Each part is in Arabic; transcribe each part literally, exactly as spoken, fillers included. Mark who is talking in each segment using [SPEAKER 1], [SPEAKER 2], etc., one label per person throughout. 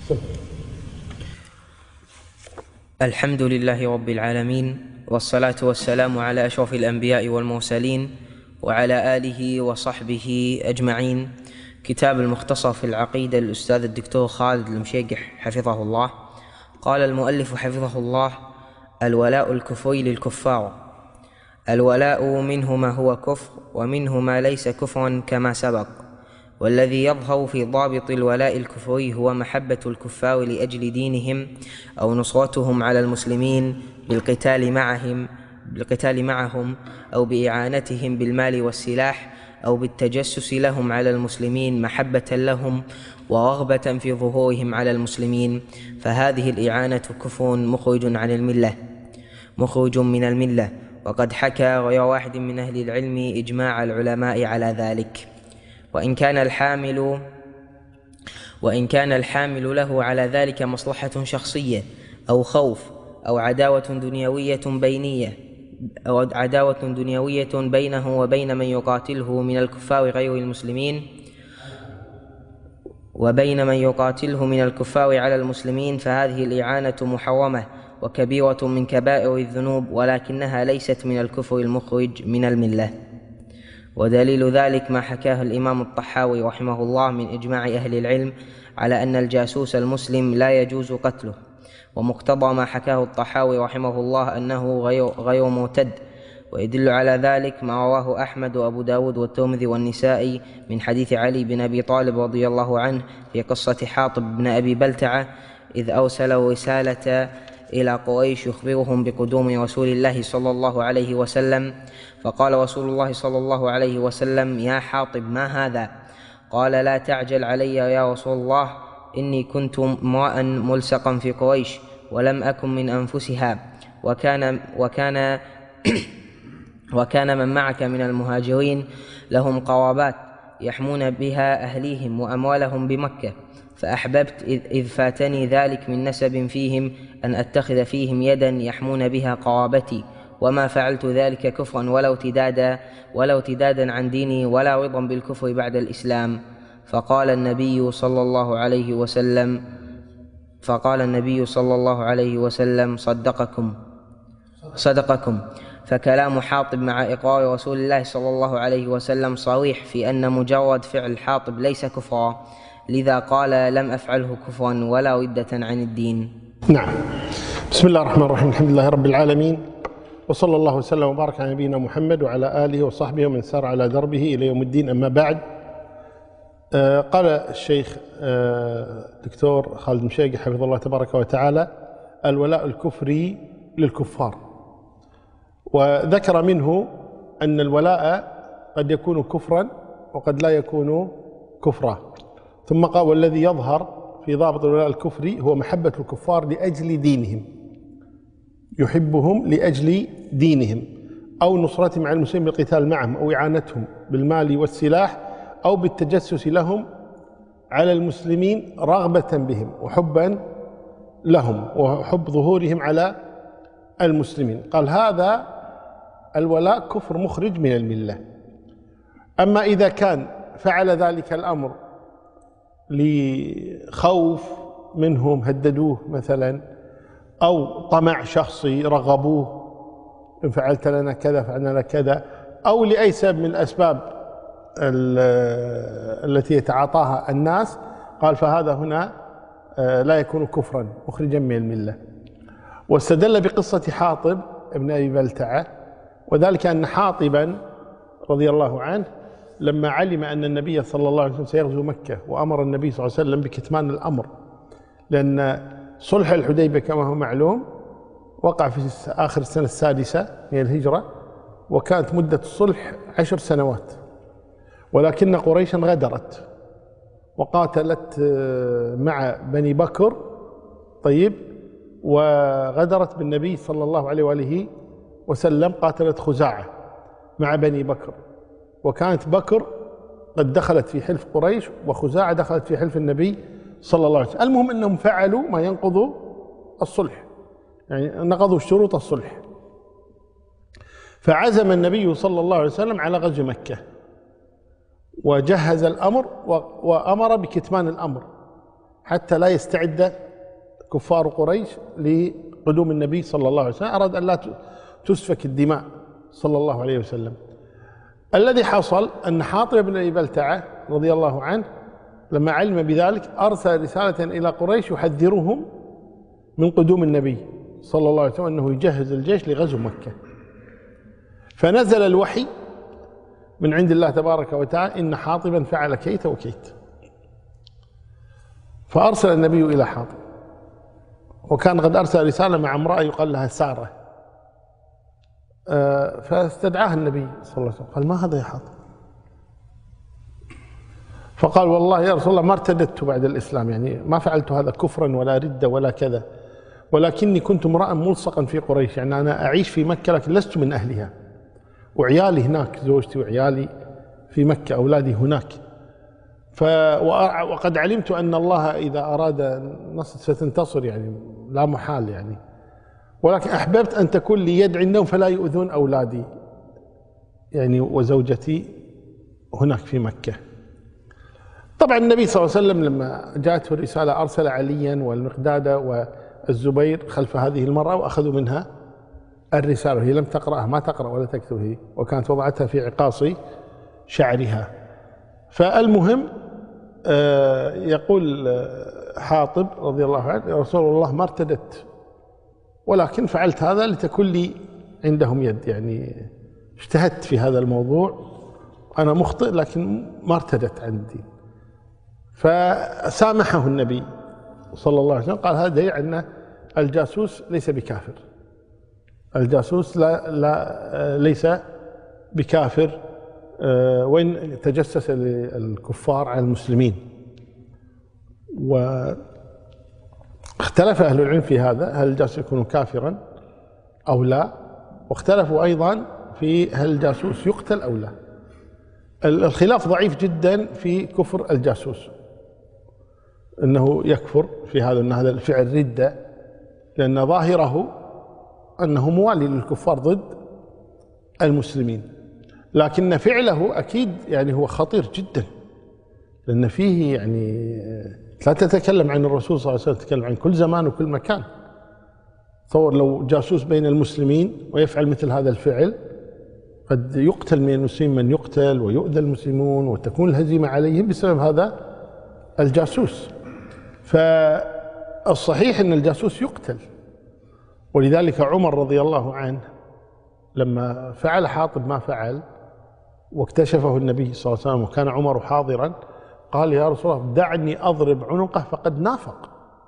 [SPEAKER 1] الحمد لله رب العالمين، والصلاة والسلام على أشرف الأنبياء والمرسلين وعلى آله وصحبه أجمعين. كتاب المختصر في العقيدة للأستاذ الدكتور خالد المشيقح حفظه الله. قال المؤلف حفظه الله: الولاء الكفري للكفار. الولاء منه ما هو كفر، ومنه ما ليس كفرا كما سبق. والذي يظهر في ضابط الولاء الكفري هو محبة الكفار لأجل دينهم أو نصرتهم على المسلمين بالقتال معهم بالقتال معهم أو بإعانتهم بالمال والسلاح أو بالتجسس لهم على المسلمين محبة لهم ورغبة في ظهورهم على المسلمين، فهذه الإعانة كفر مخرج عن الملة مخرج من الملة. وقد حكى غير واحد من أهل العلم إجماع العلماء على ذلك. وإن كان الحامل وإن كان الحامل له على ذلك مصلحة شخصية أو خوف أو عداوة دنيوية بينية أو عداوة دنيوية بينه وبين من يقاتله من الكفار غير المسلمين وبين من يقاتله من الكفار على المسلمين، فهذه الإعانة محرمة وكبيرة من كبائر الذنوب، ولكنها ليست من الكفر المخرج من الملة. ودليل ذلك ما حكاه الإمام الطحاوي رحمه الله من إجماع أهل العلم على أن الجاسوس المسلم لا يجوز قتله. ومقتضى ما حكاه الطحاوي رحمه الله أنه غير, غير مرتد. ويدل على ذلك ما رواه أحمد وأبو داود والترمذي والنسائي من حديث علي بن أبي طالب رضي الله عنه في قصة حاطب بن أبي بلتعة إذ أرسلوا رسالة إلى قريش يخبرهم بقدوم رسول الله صلى الله عليه وسلم، فقال رسول الله صلى الله عليه وسلم: يا حاطب، ما هذا؟ قال: لا تعجل علي يا رسول الله، إني كنت امرأ ملصقا في قريش ولم أكن من أنفسها، وكان وكان وكان من معك من المهاجرين لهم قرابات يحمون بها أهليهم وأموالهم بمكة، فأحببت إذ فاتني ذلك من نسب فيهم أن أتخذ فيهم يدا يحمون بها قرابتي، وما فعلت ذلك كفرا ولا ارتدادا ولا ارتدادا عن ديني ولا رضا بالكفر بعد الإسلام. فقال النبي صلى الله عليه وسلم فقال النبي صلى الله عليه وسلم صدقكم صدقكم فكلام حاطب مع إقرار رسول الله صلى الله عليه وسلم صريح في أن مجرد فعل حاطب ليس كفرا، لذا قال: لم أفعله كفرا ولا ردة عن الدين.
[SPEAKER 2] نعم. بسم الله الرحمن الرحيم. الحمد لله رب العالمين، وصلى الله وسلم وبارك على نبينا محمد وعلى آله وصحبه ومن سار على دربه إلى يوم الدين. أما بعد، آه قال الشيخ آه دكتور خالد المشيقح حفظه الله تبارك وتعالى: الولاء الكفري للكفار. وذكر منه أن الولاء قد يكون كفرا وقد لا يكون كفرا، ثم قال: والذي يظهر في ضابط الولاء الكفري هو محبة الكفار لأجل دينهم، يحبهم لأجل دينهم أو نصرتهم على المسلمين بالقتال معهم أو إعانتهم بالمال والسلاح أو بالتجسس لهم على المسلمين رغبة بهم وحبا لهم وحب ظهورهم على المسلمين. قال: هذا الولاء كفر مخرج من الملة. أما إذا كان فعل ذلك الأمر لخوف منهم هددوه مثلا، أو طمع شخصي رغبوه إن فعلت لنا كذا فعلنا لك كذا، أو لأي سبب من الأسباب التي يتعاطاها الناس، قال: فهذا هنا لا يكون كفرا مخرجا من الملة. واستدل بقصة حاطب ابن أبي بلتعة، وذلك أن حاطبا رضي الله عنه لما علم أن النبي صلى الله عليه وسلم سيغزو مكة وأمر النبي صلى الله عليه وسلم بكتمان الأمر، لأن صلح الحديبية كما هو معلوم وقع في آخر السنة السادسة من الهجرة، وكانت مدة الصلح عشر سنوات، ولكن قريشا غدرت وقاتلت مع بني بكر، طيب، وغدرت بالنبي صلى الله عليه وآله وسلم، قاتلت خزاعة مع بني بكر، وكانت بكر قد دخلت في حلف قريش وخزاعة دخلت في حلف النبي صلى الله عليه وسلم. المهم أنهم فعلوا ما ينقض الصلح، يعني نقضوا شروط الصلح. فعزم النبي صلى الله عليه وسلم على غزو مكة وجهز الأمر وأمر بكتمان الأمر، حتى لا يستعد كفار قريش لقدوم النبي صلى الله عليه وسلم، أراد أن لا تسفك الدماء صلى الله عليه وسلم. الذي حصل أن حاطب بن أبي بلتعة رضي الله عنه لما علم بذلك أرسل رسالة إلى قريش يحذرهم من قدوم النبي صلى الله عليه وسلم، أنه يجهز الجيش لغزو مكة. فنزل الوحي من عند الله تبارك وتعالى إن حاطبا فعل كيت وكيت، فأرسل النبي إلى حاطب، وكان قد أرسل رسالة مع امرأة يقال لها سارة، فاستدعاها النبي صلى الله عليه وسلم، قال: ما هذا يا حاطب؟ فقال: والله يا رسول الله ما ارتدت بعد الإسلام، يعني ما فعلت هذا كفرا ولا ردة ولا كذا، ولكني كنت امرأ ملصقا في قريش، يعني أنا أعيش في مكة لكن لست من أهلها، وعيالي هناك، زوجتي وعيالي في مكة، أولادي هناك. ف وقد علمت أن الله إذا أراد نصر ستنتصر، يعني لا محال يعني، ولكن أحببت أن تكون لي يد عندهم فلا يؤذون أولادي يعني وزوجتي هناك في مكة. طبعا النبي صلى الله عليه وسلم لما جاءته الرسالة أرسل عليا والمقداد والزبير خلف هذه المرأة وأخذوا منها الرسالة، هي لم تقرأها، ما تقرأ ولا تكتب هي، وكانت وضعتها في عقاص شعرها. فالمهم يقول حاطب رضي الله عنه: يا رسول الله ما ارتدت، ولكن فعلت هذا لتكون لي عندهم يد، يعني اجتهدت في هذا الموضوع، أنا مخطئ لكن ما ارتدت عندي. فسامحه النبي صلى الله عليه وسلم، قال: هذا دليل أن الجاسوس ليس بكافر، الجاسوس لا, لا ليس بكافر وإن تجسس للكفار على المسلمين. واختلف أهل العلم في هذا، هل الجاسوس يكون كافرا أو لا، واختلفوا أيضا في هل الجاسوس يقتل أو لا. الخلاف ضعيف جدا في كفر الجاسوس، أنه يكفر في هذا، أن هذا الفعل ردة، لأن ظاهره أنه موالي للكفار ضد المسلمين، لكن فعله أكيد يعني هو خطير جدا، لأن فيه يعني لا تتكلم عن الرسول صلى الله عليه وسلم، تتكلم عن كل زمان وكل مكان. تصور لو جاسوس بين المسلمين ويفعل مثل هذا الفعل، قد يقتل من المسلمين من يقتل ويؤذى المسلمون وتكون الهزيمة عليهم بسبب هذا الجاسوس. فالصحيح أن الجاسوس يقتل، ولذلك عمر رضي الله عنه لما فعل حاطب ما فعل واكتشفه النبي صلى الله عليه وسلم وكان عمر حاضرا، قال: يا رسول الله دعني أضرب عنقه فقد نافق،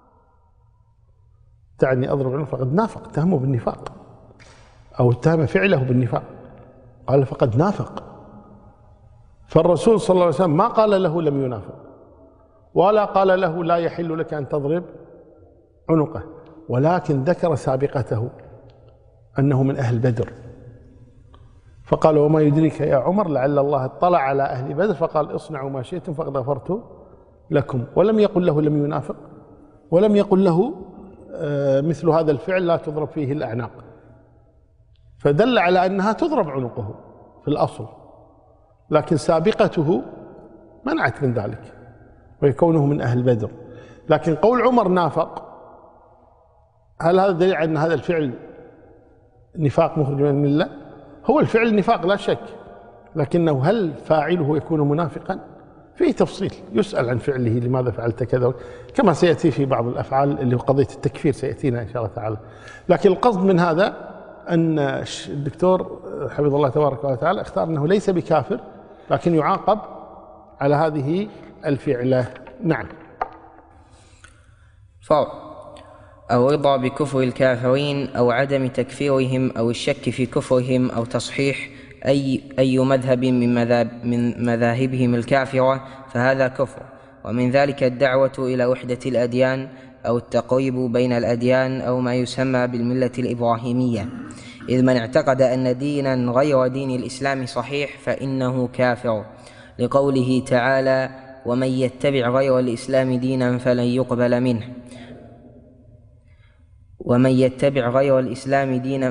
[SPEAKER 2] دعني أضرب عنقه فقد نافق، اتهمه بالنفاق أو اتهم فعله بالنفاق، قال: فقد نافق. فالرسول صلى الله عليه وسلم ما قال له لم ينافق، ولا قال له لا يحل لك أن تضرب عنقه، ولكن ذكر سابقته أنه من أهل بدر، فقال: وما يدريك يا عمر لعل الله اطلع على أهل بدر فقال: اصنعوا ما شئتم فقد غفرت لكم. ولم يقل له لم ينافق، ولم يقل له مثل هذا الفعل لا تضرب فيه الأعناق، فدل على أنها تضرب عنقه في الأصل، لكن سابقته منعت من ذلك ويكونه من أهل بدر. لكن قول عمر نافق، هل هذا دليل على أن هذا الفعل نفاق مخرج من الملة؟ هو الفعل نفاق لا شك، لكنه هل فاعله يكون منافقا؟ فيه تفصيل، يسأل عن فعله لماذا فعلت كذا، كما سيأتي في بعض الأفعال اللي هو قضية التكفير سيأتينا إن شاء الله تعالى. لكن القصد من هذا أن الدكتور حفظه الله تبارك وتعالى اختار أنه ليس بكافر، لكن يعاقب على هذه الفعلة. نعم.
[SPEAKER 1] فرع: الرضا بكفر الكافرين أو عدم تكفيرهم أو الشك في كفرهم أو تصحيح أي, أي مذهب من, مذاب من مذاهبهم الكافرة فهذا كفر، ومن ذلك الدعوة إلى وحدة الأديان أو التقريب بين الأديان أو ما يسمى بالملة الإبراهيمية، إذ من اعتقد أن دينا غير دين الإسلام صحيح فإنه كافر، لقوله تعالى: ومن يتبع غير الإسلام دينا فلن يقبل منه. ومن يتبع غير الإسلام دينا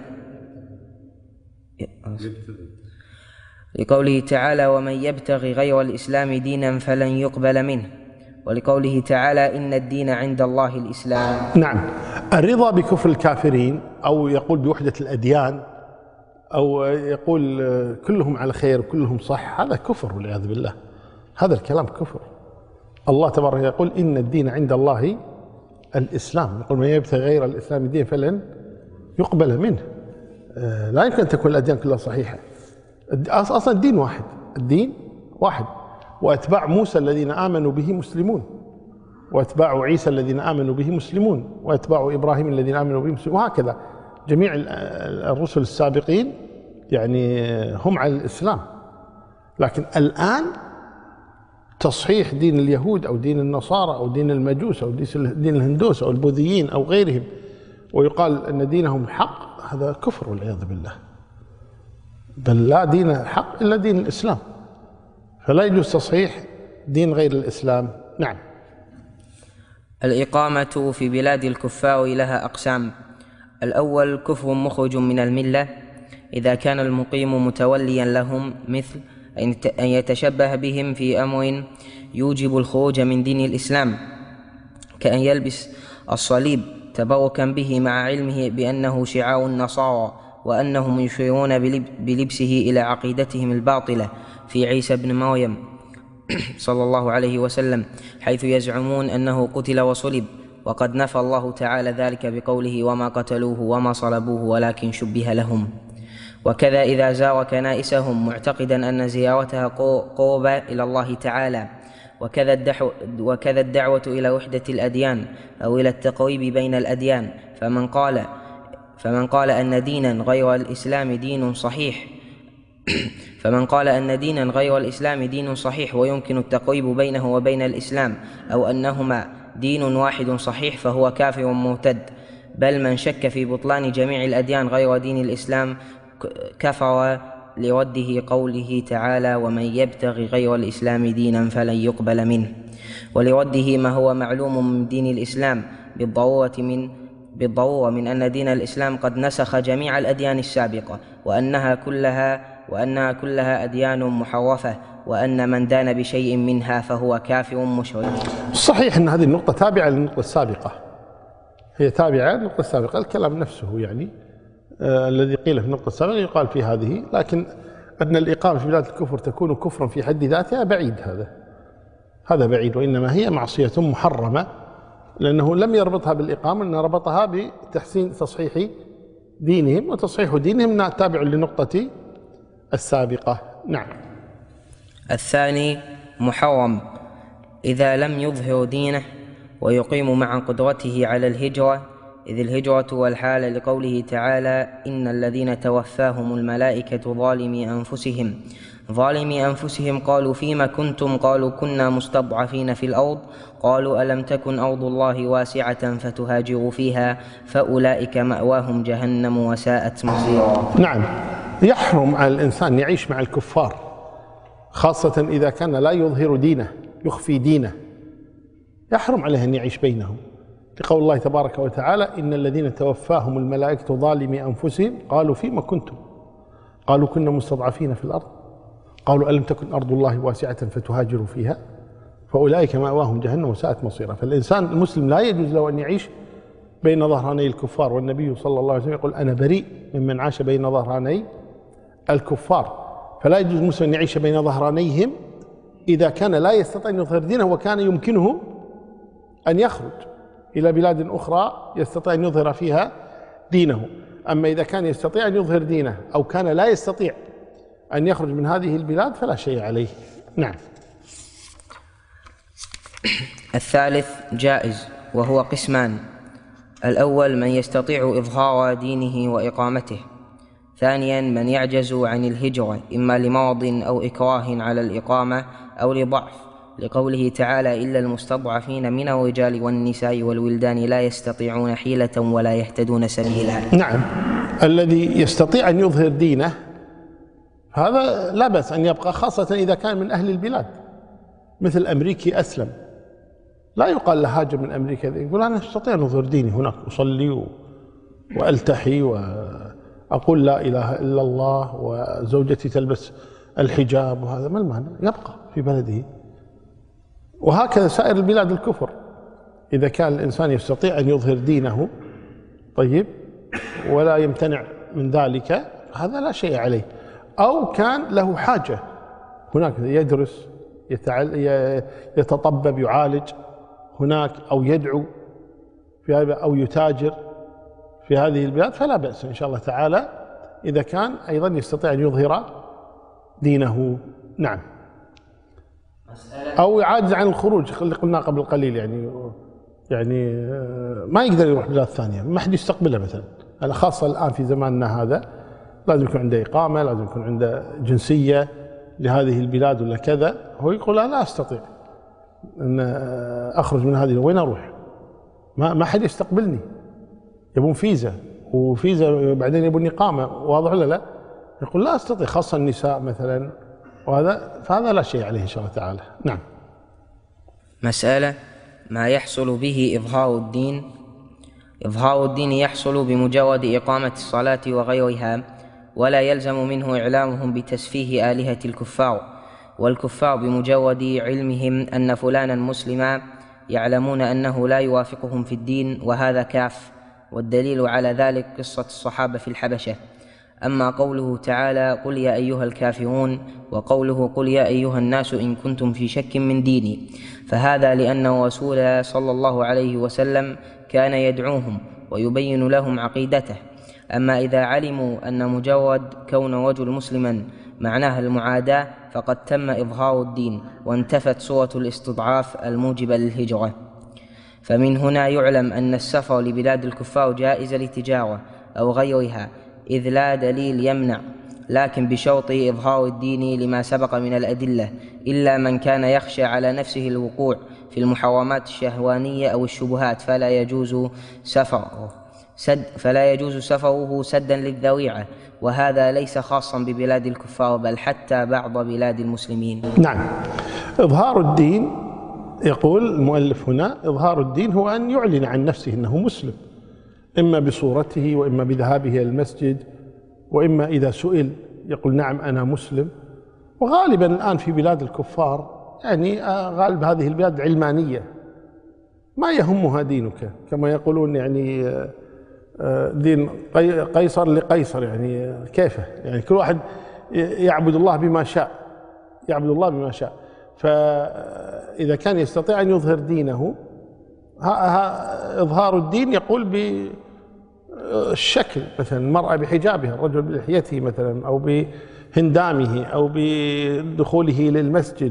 [SPEAKER 1] لقوله تعالى: ومن يبتغي غير الإسلام دينا فلن يقبل منه. ولقوله تعالى إن الدين عند الله الإسلام.
[SPEAKER 2] نعم. الرضا بكفر الكافرين أو يقول بوحدة الأديان أو يقول كلهم على خير وكلهم صح، هذا كفر والعياذ بالله، هذا الكلام كفر. الله تبارك يقول إن الدين عند الله الإسلام، يقول من يبتغي غير الإسلام دين فلن يقبل منه. لا يمكن أن تكون الأديان كلها صحيحة. أصلا الدين واحد، الدين واحد، وأتباع موسى الذين آمنوا به مسلمون، وأتباع عيسى الذين آمنوا به مسلمون، وأتباع إبراهيم الذين آمنوا به مسلمون، وهكذا جميع الرسل السابقين يعني هم على الإسلام. لكن الآن تصحيح دين اليهود أو دين النصارى أو دين المجوس أو دين الهندوس أو البوذيين أو غيرهم ويقال أن دينهم حق، هذا كفر والعياذ بالله. بل لا دين حق إلا دين الإسلام، فلا يجوز تصحيح دين غير الإسلام. نعم.
[SPEAKER 1] الإقامة في بلاد الكفار لها أقسام. الأول كفر مخرج من الملة إذا كان المقيم متوليا لهم، مثل أن يتشبه بهم في أمر يوجب الخروج من دين الإسلام، كأن يلبس الصليب تبركا به مع علمه بأنه شعار النصارى وأنهم يشيرون بلبسه إلى عقيدتهم الباطلة في عيسى بن مريم صلى الله عليه وسلم، حيث يزعمون أنه قتل وصلب، وقد نفى الله تعالى ذلك بقوله وما قتلوه وما صلبوه ولكن شبه لهم. وكذا إذا زار كنائسهم معتقدا أن زيارتها قربة إلى الله تعالى. وكذا, وكذا الدعوة إلى وحدة الأديان أو إلى التقريب بين الأديان، فمن قال فمن قال أن دينا غير الإسلام دين صحيح فمن قال أن دينا غير الإسلام دين صحيح ويمكن التقريب بينه وبين الإسلام، أو أنهما دين واحد صحيح، فهو كافر مرتد. بل من شك في بطلان جميع الأديان غير دين الإسلام كفر، لرده قوله تعالى ومن يبتغي غير الإسلام دينا فلن يقبل منه، ولرده ما هو معلوم من دين الإسلام بالضرورة من بالضرورة من أن دين الإسلام قد نسخ جميع الأديان السابقة، وأنها كلها وأنها كلها أديان محرفة، وأن من دان بشيء منها فهو كافر مشرك.
[SPEAKER 2] صحيح أن هذه النقطة تابعة للنقطة السابقة، هي تابعة للنقطة السابقة، الكلام نفسه يعني آه الذي قيل في النقطة السابقة يقال في هذه، لكن أن الإقامة في بلاد الكفر تكون كفرا في حد ذاتها بعيد، هذا هذا بعيد، وإنما هي معصية محرمة، لأنه لم يربطها بالإقامة، إنه ربطها بتحسين تصحيح دينهم، وتصحيح دينهم تابع لنقطة السابقة. نعم.
[SPEAKER 1] الثاني محرم إذا لم يظهر دينه ويقيم مع قدرته على الهجرة، إذ الهجرة والحالة لقوله تعالى إن الذين توفاهم الملائكة ظالمي أنفسهم ظالمي أنفسهم قالوا فيما كنتم قالوا كنا مستضعفين في الأرض قالوا ألم تكن أرض الله واسعة فتهاجروا فيها فأولئك مأواهم جهنم وساءت مصيرا.
[SPEAKER 2] نعم. يحرم على الإنسان يعيش مع الكفار، خاصة إذا كان لا يظهر دينه، يخفي دينه، يحرم عليه أن يعيش بينهم، لقول الله تبارك وتعالى إن الذين توفاهم الملائكة ظالمي أنفسهم قالوا فيما كنتم قالوا كنا مستضعفين في الأرض قالوا ألم تكن أرض الله واسعة فتهاجروا فيها فأولئك مأواهم جهنم وساءت مصيرا. فالإنسان المسلم لا يجوز له أن يعيش بين ظهراني الكفار، والنبي صلى الله عليه وسلم يقول أنا بريء ممن عاش بين ظهراني الكفار. فلا يجوز المسلم أن يعيش بين ظهرانيهم إذا كان لا يستطيع أن يظهر دينه، وكان يمكنه أن يخرج إلى بلاد أخرى يستطيع أن يظهر فيها دينه. أما إذا كان يستطيع أن يظهر دينه أو كان لا يستطيع أن يخرج من هذه البلاد فلا شيء عليه. نعم.
[SPEAKER 1] الثالث جائز، وهو قسمان. الأول من يستطيع إظهار دينه وإقامته. ثانيا من يعجز عن الهجرة إما لمرض أو إكراه على الإقامة أو لضعف، لقوله تعالى إلا المستضعفين من الرجال والنساء والولدان لا يستطيعون حيلة ولا يهتدون سبيلا.
[SPEAKER 2] نعم. الذي يستطيع أن يظهر دينه هذا لا بأس أن يبقى، خاصة إذا كان من أهل البلاد، مثل أمريكي أسلم لا يقال له هاجر من أمريكا، يقول أنا أستطيع أن أظهر ديني هناك، أصلي وألتحي وأقول لا إله إلا الله وزوجتي تلبس الحجاب، وهذا ما المعنى؟ يبقى في بلده وهكذا سائر البلاد الكفر، إذا كان الإنسان يستطيع أن يظهر دينه طيب ولا يمتنع من ذلك هذا لا شيء عليه، أو كان له حاجة هناك يدرس يتطبب يعالج هناك أو يدعو في هذا أو يتاجر في هذه البلاد فلا بأس إن شاء الله تعالى إذا كان أيضا يستطيع أن يظهر دينه. نعم. أو يعاجز عن الخروج اللي قلنا قبل قليل، يعني يعني ما يقدر يروح بلاد ثانية، ما حد يستقبله مثلا، على خاصة الآن في زماننا هذا لازم يكون عنده إقامة، لازم يكون عنده جنسية لهذه البلاد ولا كذا. هو يقول أنا لا أستطيع أن أخرج من هذه، وين أروح؟ ما ما حد يستقبلني، يبون فيزا وفيزا بعدين يبون إقامة، واضح ولا لا؟ يقول لا أستطيع، خاصة النساء مثلا، وهذا فهذا لا شيء عليه إن شاء الله تعالى. نعم.
[SPEAKER 1] مسألة: ما يحصل به إظهار الدين. إظهار الدين يحصل بمجرد إقامة الصلاة وغيرها، ولا يلزم منه إعلامهم بتسفيه آلهة الكفار، والكفار بمجرد علمهم أن فلانا مسلما يعلمون أنه لا يوافقهم في الدين، وهذا كاف، والدليل على ذلك قصة الصحابة في الحبشة. أما قوله تعالى: قل يا أيها الكافرون، وقوله: قل يا أيها الناس إن كنتم في شك من ديني، فهذا لأن الرسول صلى الله عليه وسلم كان يدعوهم ويبين لهم عقيدته. أما إذا علموا أن مجرد كون رجل مسلما معناها المعاداة فقد تم إظهار الدين، وانتفت صورة الاستضعاف الموجبة للهجرة. فمن هنا يعلم أن السفر لبلاد الكفار جائز للتجارة أو غيرها، إذ لا دليل يمنع، لكن بشرط إظهار الدين لما سبق من الأدلة، إلا من كان يخشى على نفسه الوقوع في المحرمات الشهوانية أو الشبهات فلا يجوز سفره سد فلا يجوز سفره سدا للذريعة، وهذا ليس خاصا ببلاد الكفار بل حتى بعض بلاد المسلمين.
[SPEAKER 2] نعم. إظهار الدين، يقول المؤلف هنا: إظهار الدين هو أن يعلن عن نفسه أنه مسلم، إما بصورته وإما بذهابه إلى المسجد، وإما إذا سئل يقول نعم أنا مسلم. وغالبا الآن في بلاد الكفار يعني غالب هذه البلاد علمانية، ما يهمها دينك، كما يقولون يعني دين قيصر لقيصر، يعني كيفه، يعني كل واحد يعبد الله بما شاء، يعبد الله بما شاء. فإذا كان يستطيع أن يظهر دينه، إظهار الدين يقول بالشكل، مثلا المرأة بحجابها، الرجل بلحيته مثلا، أو بهندامه، أو بدخوله للمسجد،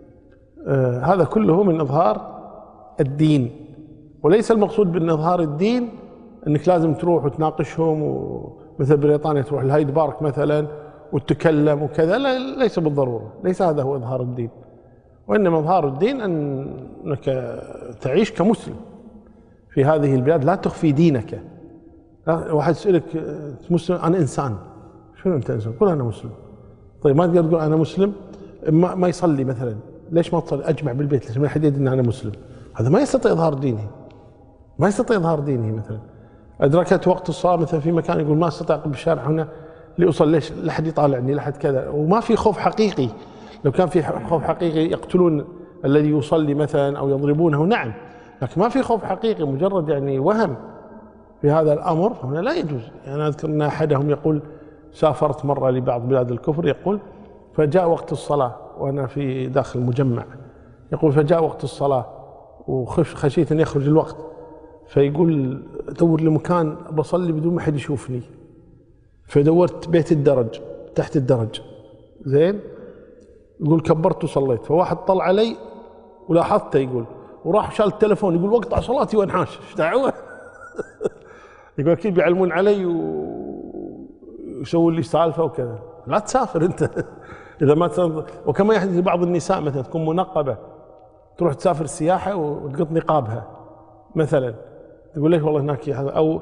[SPEAKER 2] هذا كله من إظهار الدين. وليس المقصود بأن إظهار الدين أنك لازم تروح وتناقشهم، ومثل بريطانيا تروح الهايد بارك مثلا وتتكلم وكذا، لا، ليس بالضرورة، ليس هذا هو إظهار الدين. وإنما إظهار الدين أنك تعيش كمسلم في هذه البلاد، لا تخفي دينك. واحد يسألك مسلم، أنا إنسان، شنو أنت إنسان؟ قل أنا مسلم. طيب ما تقدر تقول أنا مسلم، ما, ما يصلي مثلا، ليش ما تصلي؟ أجمع بالبيت، ليش ما حد يدري أن أنا مسلم؟ هذا ما يستطيع إظهار دينه، ما يستطيع إظهار دينه. مثلا أدركت وقت الصلاة مثلا في مكان، يقول ما استطيع أقف بالشارع هنا لأصلي، ليش؟ لا حد يطالعني، لا حد كذا. وما في خوف حقيقي. لو كان في خوف حقيقي يقتلون الذي يصلي مثلا أو يضربونه، نعم، لكن ما في خوف حقيقي، مجرد يعني وهم في هذا الأمر، فهنا لا يجوز. يعني أذكر أن أحدهم يقول: سافرت مرة لبعض بلاد الكفر، يقول فجاء وقت الصلاة وأنا في داخل المجمع، يقول فجاء وقت الصلاة وخشيت أن يخرج الوقت، فيقول دور لي مكان بصلي بدون ما حد يشوفني، فدورت بيت الدرج تحت الدرج، زين، يقول كبرت وصليت، فواحد طلع علي ولاحظته، يقول وراح شال التلفون، يقول وقطع صلاتي وانحاش، ايش دعوه؟ يقول اكيد بيعلمون علي ويسوون لي سالفه وكذا. لا تسافر انت اذا ما تسافر. وكما يحدث لبعض النساء مثلا تكون منقبه، تروح تسافر سياحه وتقط نقابها مثلا، تقول ليش والله هناك هذا، او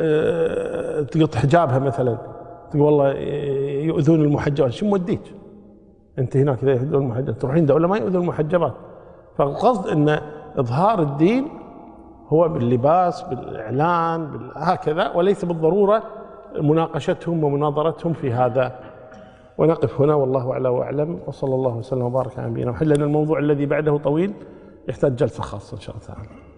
[SPEAKER 2] تقط حجابها مثلا، تقول والله يؤذون المحجبات. شو موديك انت هناك اذا يؤذون المحجبات؟ تروحين دوله ما يؤذون المحجبات. فالقصد ان اظهار الدين هو باللباس، بالاعلان، هكذا، وليس بالضروره مناقشتهم ومناظرتهم في هذا. ونقف هنا والله اعلى واعلم، وصلى الله وسلم وبارك على نبينا محمد. لان الموضوع الذي بعده طويل يحتاج جلسة خاصة إن شاء الله تعالى.